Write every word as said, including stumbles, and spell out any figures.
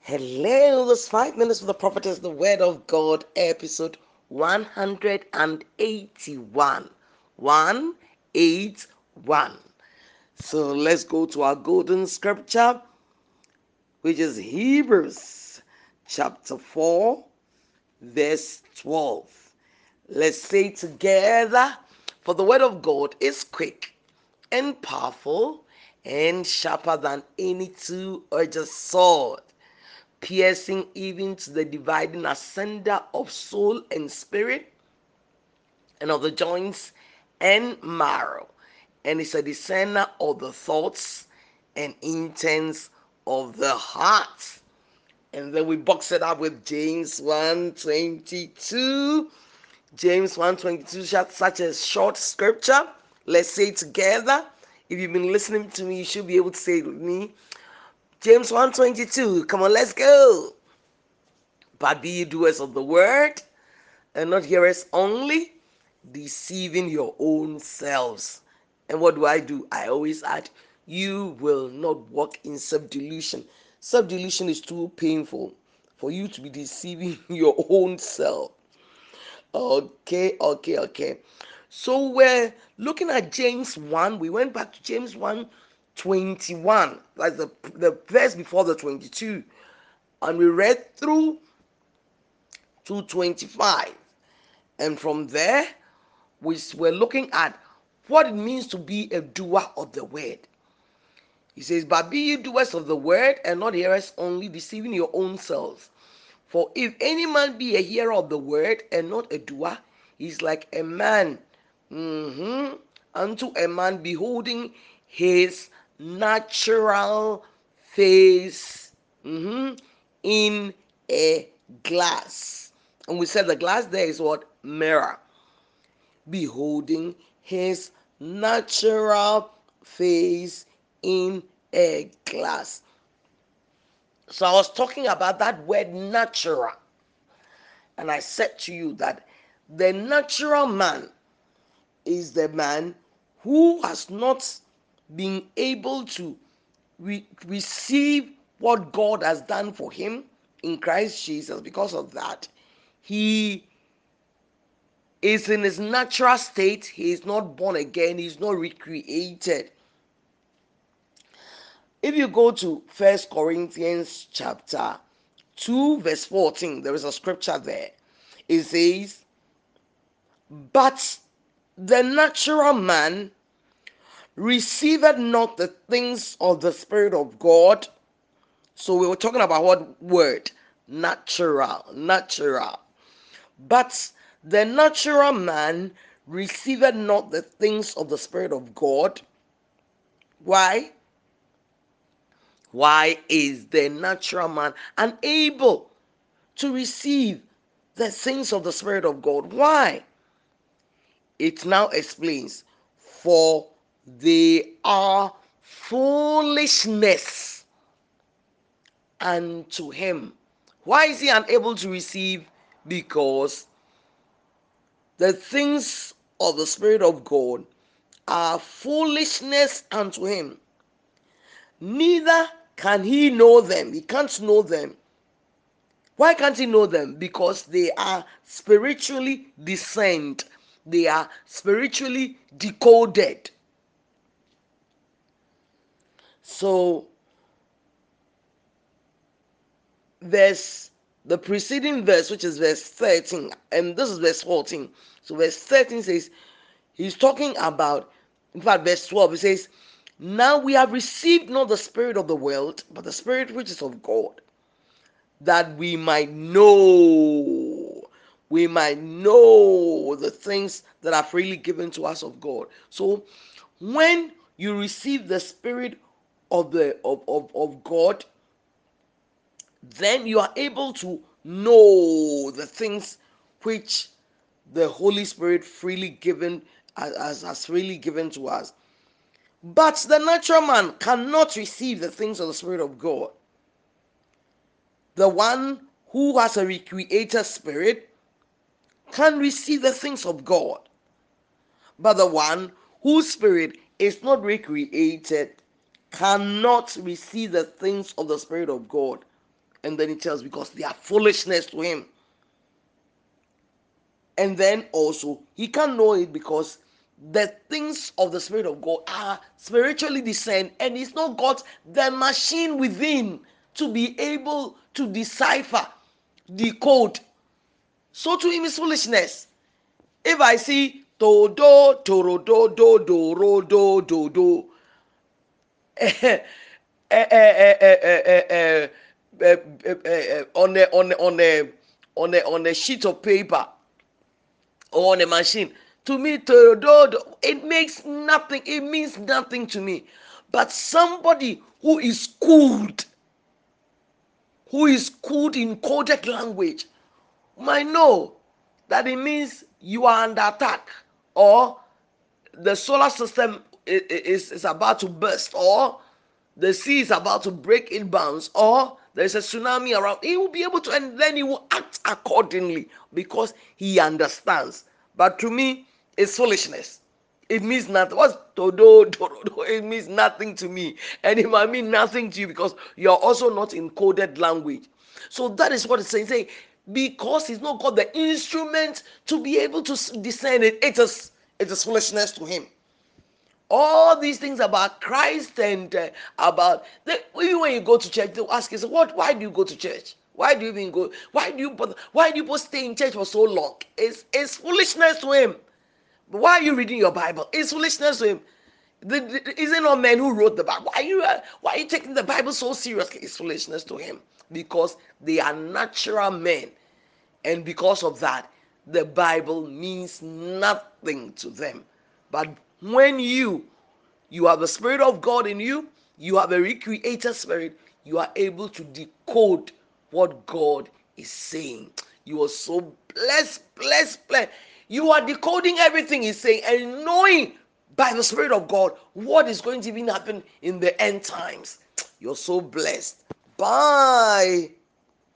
Hello, this five minutes with the prophetess, the word of God, episode one hundred eighty-one. one eighty-one. So let's go to our golden scripture, which is Hebrews chapter four, verse twelve. Let's say together, for the word of God is quick and powerful and sharper than any two-edged sword, piercing even to the dividing asunder of soul and spirit, and of the joints and marrow, and is a discerner of the thoughts and intents of the heart. And then we box it up with James one twenty-two. James one twenty-two, such a short scripture. Let's say it together. If you've been listening to me, you should be able to say it with me. James one twenty-two. Come on, let's go. But be ye doers of the word, and not hearers only, deceiving your own selves. And what do I do? I always add, you will not walk in self-delusion. Self-delusion is too painful for you to be deceiving your own self. Okay, okay, okay. So we're looking at James one. We went back to James one twenty-one. That's the, the verse before the twenty-two. And we read through to twenty-five. And from there, we were looking at what it means to be a doer of the word. He says, but be ye doers of the word and not hearers only, deceiving your own selves. For if any man be a hearer of the word and not a doer, he is like a man mhm, unto a man beholding his natural face mhm, in a glass. And we said the glass there is what? Mirror. Beholding his natural face in a glass. So I was talking about that word natural. And I said to you that the natural man is the man who has not been able to re- receive what God has done for him in Christ Jesus. Because of that, he is in his natural state. He is not born again. He is not recreated. If you go to First Corinthians chapter two, verse fourteen, there is a scripture there. It says, but the natural man receiveth not the things of the Spirit of God. So we were talking about what word? Natural. Natural. But the natural man receiveth not the things of the Spirit of God. Why? Why is the natural man unable to receive the things of the Spirit of God? Why? It now explains, for they are foolishness unto him. Why is he unable to receive? Because the things of the Spirit of God are foolishness unto him. Neither can he know them. He can't know them. Why can't he know them? Because they are spiritually discerned. They are spiritually decoded. So, verse, the preceding verse, which is verse thirteen, and this is verse fourteen. So, verse thirteen says, he's talking about, in fact, verse twelve, it says, now we have received not the spirit of the world, but the spirit which is of God, that we might know, we might know the things that are freely given to us of God. So when you receive the spirit of the of, of, of God, then you are able to know the things which the Holy Spirit freely given as has freely given to us. But the natural man cannot receive the things of the Spirit of God. The one who has a recreated spirit can receive the things of God. But the one whose spirit is not recreated cannot receive the things of the Spirit of God. And then he tells, because they are foolishness to him. And then also, he can know it because the things of the Spirit of God are spiritually discerned, and he's not got the machine within to be able to decipher, decode. So to him is foolishness. If I see to do to do do do ro do do do on a on a on a on a on a sheet of paper or on a machine, to me to do it makes nothing, it means nothing to me. But somebody who is schooled, who is schooled in coded language, might know that it means you are under attack, or the solar system is, is about to burst, or the sea is about to break in bounds, or there's a tsunami around. He will be able to, and then he will act accordingly because he understands. But to me, it's foolishness. It means nothing. What's todo, todo? It means nothing to me, and it might mean nothing to you because you're also not in coded language. So that is what it's saying. Say, because he's not got the instrument to be able to discern it, it is it is foolishness to him. All these things about Christ and uh, about the, even when you go to church, they'll ask you, so what? Why do you go to church? Why do you even go? Why do you? Why do you stay in church for so long? It's it's foolishness to him. But why are you reading your Bible? It's foolishness to him. The, the, is it not men who wrote the Bible? Why are you uh, why are you taking the Bible so seriously? It's foolishness to him because they are natural men, and because of that, the Bible means nothing to them. But when you you have the Spirit of God in you, you have a recreated spirit, you are able to decode what God is saying. You are so blessed, blessed, blessed. You are decoding everything He's saying and knowing by the Spirit of God what is going to even happen in the end times. You're so blessed. Bye.